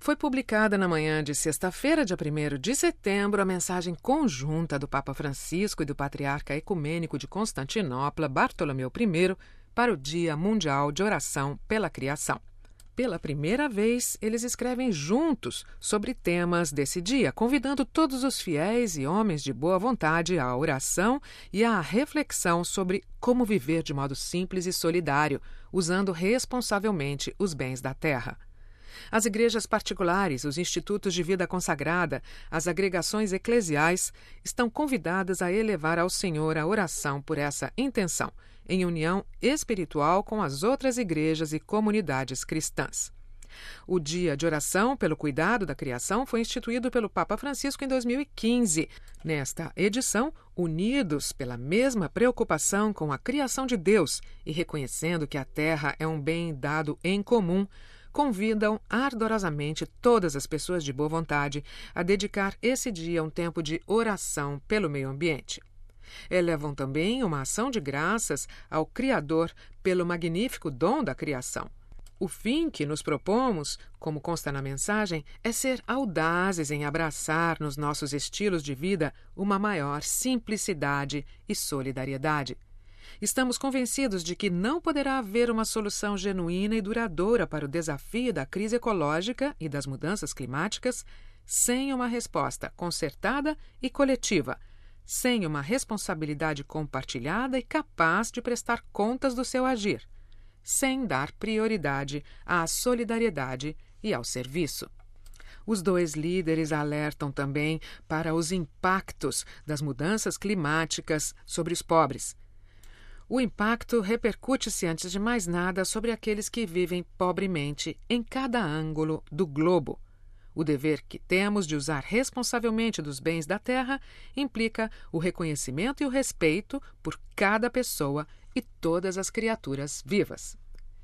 Foi publicada na manhã de sexta-feira, dia 1º de setembro, a mensagem conjunta do Papa Francisco e do Patriarca Ecumênico de Constantinopla, Bartolomeu I, para o Dia Mundial de Oração pela Criação. Pela primeira vez, eles escrevem juntos sobre temas desse dia, convidando todos os fiéis e homens de boa vontade à oração e à reflexão sobre como viver de modo simples e solidário, usando responsavelmente os bens da terra. As igrejas particulares, os institutos de vida consagrada, as agregações eclesiais estão convidadas a elevar ao Senhor a oração por essa intenção, em união espiritual com as outras igrejas e comunidades cristãs. O Dia de Oração pelo Cuidado da Criação foi instituído pelo Papa Francisco em 2015. Nesta edição, unidos pela mesma preocupação com a criação de Deus e reconhecendo que a terra é um bem dado em comum, convidam ardorosamente todas as pessoas de boa vontade a dedicar esse dia a um tempo de oração pelo meio ambiente. Elevam também uma ação de graças ao Criador pelo magnífico dom da criação. O fim que nos propomos, como consta na mensagem, é ser audazes em abraçar nos nossos estilos de vida uma maior simplicidade e solidariedade. Estamos convencidos de que não poderá haver uma solução genuína e duradoura para o desafio da crise ecológica e das mudanças climáticas sem uma resposta concertada e coletiva, sem uma responsabilidade compartilhada e capaz de prestar contas do seu agir, sem dar prioridade à solidariedade e ao serviço. Os dois líderes alertam também para os impactos das mudanças climáticas sobre os pobres. O impacto repercute-se, antes de mais nada, sobre aqueles que vivem pobremente em cada ângulo do globo. O dever que temos de usar responsavelmente dos bens da terra implica o reconhecimento e o respeito por cada pessoa e todas as criaturas vivas.